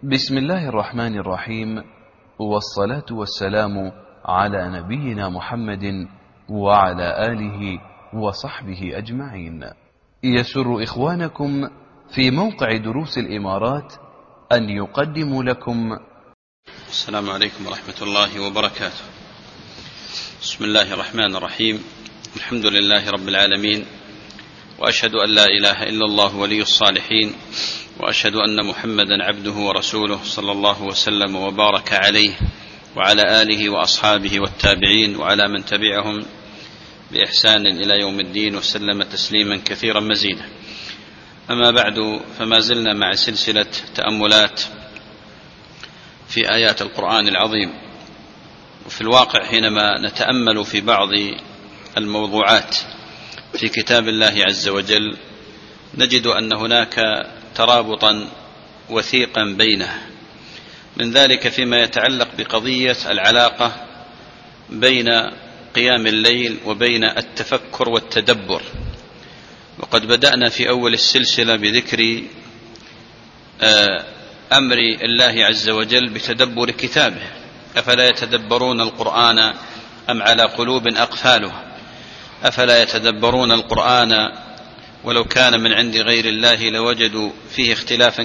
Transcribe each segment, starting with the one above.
بسم الله الرحمن الرحيم، والصلاة والسلام على نبينا محمد وعلى آله وصحبه أجمعين. يسر إخوانكم في موقع دروس الإمارات أن يقدموا لكم. السلام عليكم ورحمة الله وبركاته. بسم الله الرحمن الرحيم، الحمد لله رب العالمين، وأشهد أن لا إله إلا الله ولي الصالحين، وأشهد أن محمدا عبده ورسوله صلى الله وسلم وبارك عليه وعلى آله وأصحابه والتابعين وعلى من تبعهم بإحسان إلى يوم الدين وسلم تسليما كثيرا مزيدا. أما بعد، فما زلنا مع سلسلة تأملات في آيات القرآن العظيم. وفي الواقع حينما نتأمل في بعض الموضوعات في كتاب الله عز وجل نجد أن هناك ترابطا وثيقا بينه، من ذلك فيما يتعلق بقضية العلاقة بين قيام الليل وبين التفكر والتدبر. وقد بدأنا في أول السلسلة بذكر أمر الله عز وجل بتدبر كتابه، أفلا يتدبرون القرآن أم على قلوب أقفالها، أفلا يتدبرون القرآن ولو كان من عند غير الله لوجدوا فيه اختلافا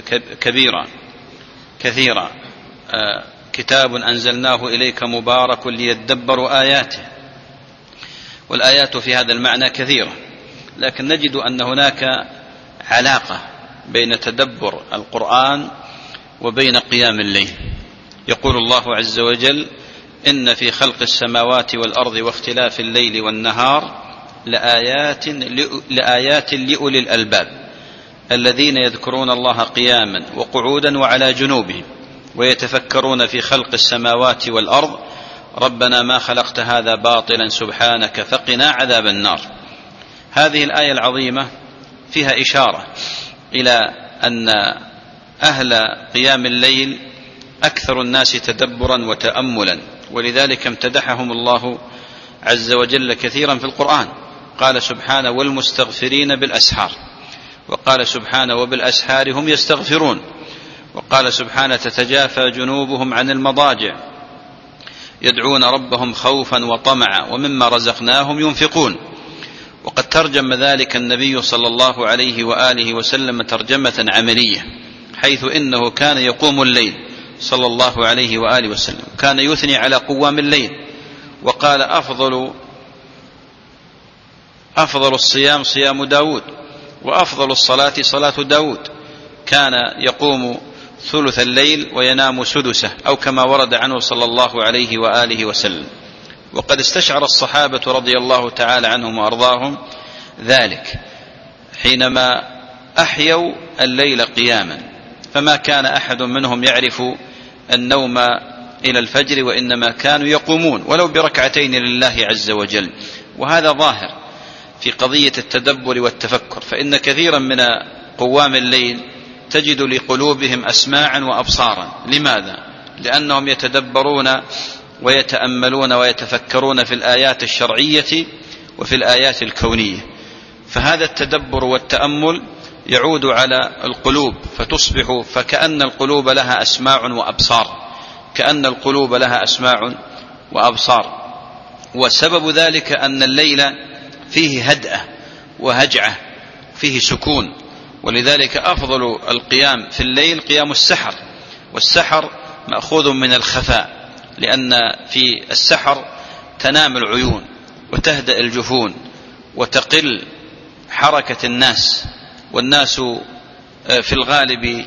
كثيرا كتاب أنزلناه إليك مبارك ليدبروا آياته. والآيات في هذا المعنى كثيرة، لكن نجد أن هناك علاقة بين تدبر القرآن وبين قيام الليل. يقول الله عز وجل: إن في خلق السماوات والأرض واختلاف الليل والنهار لآيات لأولي الألباب الذين يذكرون الله قياما وقعودا وعلى جنوبهم ويتفكرون في خلق السماوات والأرض ربنا ما خلقت هذا باطلا سبحانك فقنا عذاب النار. هذه الآية العظيمة فيها إشارة إلى أن أهل قيام الليل أكثر الناس تدبرا وتأملا، ولذلك امتدحهم الله عز وجل كثيرا في القرآن. قال سبحانه: والمستغفرين بالأسحار، وقال سبحانه: وبالأسحار هم يستغفرون، وقال سبحانه: تتجافى جنوبهم عن المضاجع يدعون ربهم خوفا وطمعا ومما رزقناهم ينفقون. وقد ترجم ذلك النبي صلى الله عليه وآله وسلم ترجمة عملية، حيث إنه كان يقوم الليل صلى الله عليه وآله وسلم، كان يثني على قوام الليل، وقال: أفضل الصيام صيام داود، وأفضل الصلاة صلاة داود. كان يقوم ثلث الليل وينام سدسه، أو كما ورد عنه صلى الله عليه وآله وسلم. وقد استشعر الصحابة رضي الله تعالى عنهم وأرضاهم ذلك حينما أحيوا الليل قياما، فما كان أحد منهم يعرف النوم إلى الفجر، وإنما كانوا يقومون ولو بركعتين لله عز وجل. وهذا ظاهر في قضية التدبر والتفكر، فإن كثيرا من قوام الليل تجد لقلوبهم أسماعا وأبصارا. لماذا؟ لأنهم يتدبرون ويتأملون ويتفكرون في الآيات الشرعية وفي الآيات الكونية. فهذا التدبر والتأمل يعود على القلوب فتصبح فكأن القلوب لها أسماع وأبصار، كأن القلوب لها أسماع وأبصار. وسبب ذلك أن الليل فيه هدأة وهجعة، فيه سكون، ولذلك أفضل القيام في الليل قيام السحر. والسحر مأخوذ من الخفاء، لأن في السحر تنام العيون وتهدأ الجفون وتقل حركة الناس، والناس في الغالب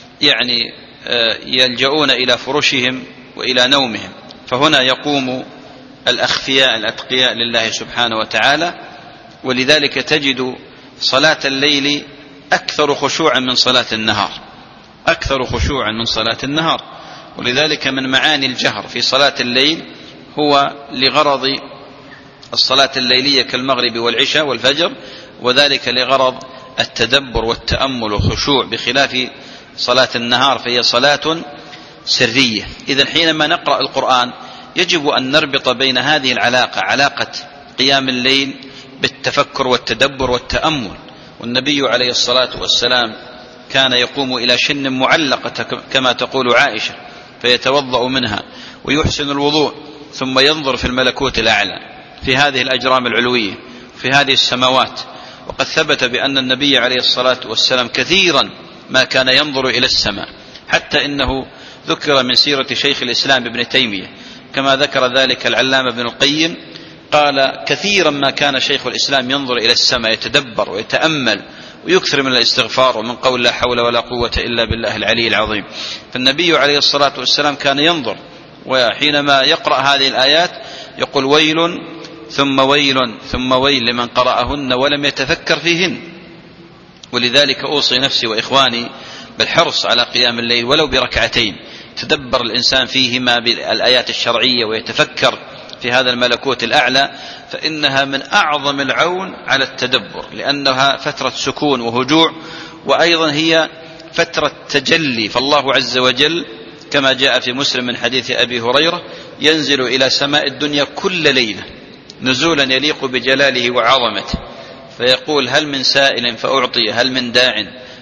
يلجؤون إلى فرشهم وإلى نومهم. فهنا يقوم الأخفياء الأتقياء لله سبحانه وتعالى، ولذلك تجد صلاة الليل أكثر خشوعا من صلاة النهار، أكثر خشوعا من صلاة النهار. ولذلك من معاني الجهر في صلاة الليل هو لغرض الصلاة الليلية كالمغرب والعشاء والفجر، وذلك لغرض التدبر والتأمل والخشوع، بخلاف صلاة النهار فهي صلاة سرية. إذن حينما نقرأ القرآن يجب أن نربط بين هذه العلاقة، علاقة قيام الليل بالتفكر والتدبر والتأمل. والنبي عليه الصلاة والسلام كان يقوم إلى شن معلقة كما تقول عائشة فيتوضأ منها ويحسن الوضوء، ثم ينظر في الملكوت الأعلى في هذه الأجرام العلوية في هذه السماوات. وقد ثبت بأن النبي عليه الصلاة والسلام كثيرا ما كان ينظر إلى السماء، حتى إنه ذكر من سيرة شيخ الإسلام ابن تيمية كما ذكر ذلك العلامة ابن القيم، قال كثيرا ما كان شيخ الإسلام ينظر إلى السماء يتدبر ويتأمل ويكثر من الاستغفار ومن قول لا حول ولا قوة إلا بالله العلي العظيم. فالنبي عليه الصلاة والسلام كان ينظر، وحينما يقرأ هذه الآيات يقول ويل ثم ويل ثم ويل لمن قرأهن ولم يتفكر فيهن. ولذلك أوصي نفسي وإخواني بالحرص على قيام الليل ولو بركعتين، تدبر الإنسان فيهما بالآيات الشرعية ويتفكر في هذا الملكوت الأعلى، فإنها من أعظم العون على التدبر، لأنها فترة سكون وهجوع، وأيضا هي فترة تجلي. فالله عز وجل كما جاء في مسلم من حديث أبي هريرة ينزل إلى سماء الدنيا كل ليلة نزولا يليق بجلاله وعظمته، فيقول هل من سائل فأعطي، هل من داع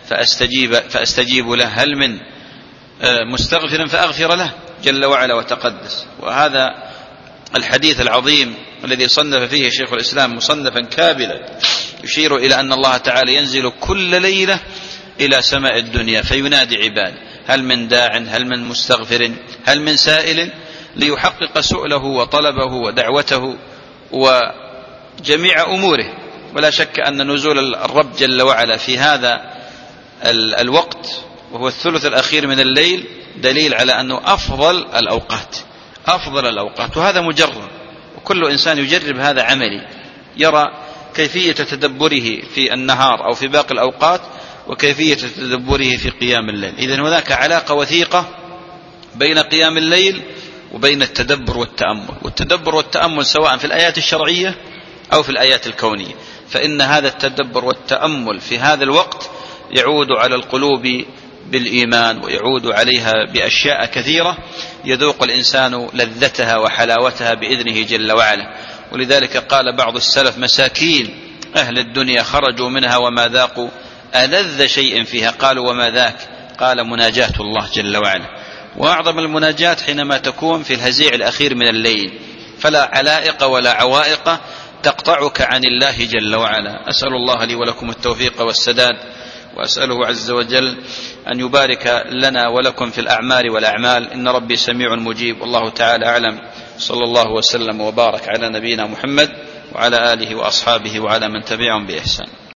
فأستجيب له، هل من مستغفر فأغفر له جل وعلا وتقدس. وهذا الحديث العظيم الذي صنف فيه شيخ الإسلام مصنفا كابلا يشير إلى أن الله تعالى ينزل كل ليلة إلى سماء الدنيا فينادي عباده هل من داع، هل من مستغفر، هل من سائل، ليحقق سؤله وطلبه ودعوته وجميع أموره. ولا شك أن نزول الرب جل وعلا في هذا الوقت وهو الثلث الأخير من الليل دليل على أنه أفضل الأوقات، وهذا مجرد، وكل إنسان يجرب هذا عملي، يرى كيفية تدبره في النهار أو في باقي الأوقات وكيفية تدبره في قيام الليل. إذن هناك علاقة وثيقة بين قيام الليل وبين التدبر والتأمل، والتدبر والتأمل سواء في الآيات الشرعية أو في الآيات الكونية، فإن هذا التدبر والتأمل في هذا الوقت يعود على القلوب بالإيمان، ويعود عليها بأشياء كثيرة يذوق الإنسان لذتها وحلاوتها بإذنه جل وعلا. ولذلك قال بعض السلف مساكين أهل الدنيا خرجوا منها وما ذاقوا ألذ شيء فيها، قالوا وما ذاك؟ قال مناجاة الله جل وعلا. وأعظم المناجاة حينما تكون في الهزيع الأخير من الليل، فلا علائق ولا عوائق تقطعك عن الله جل وعلا. أسأل الله لي ولكم التوفيق والسداد، وأسأله عز وجل أن يبارك لنا ولكم في الأعمال والأعمال، إن ربي سميع مجيب. والله تعالى أعلم، صلى الله وسلم وبارك على نبينا محمد وعلى آله وأصحابه وعلى من تبعهم بإحسان.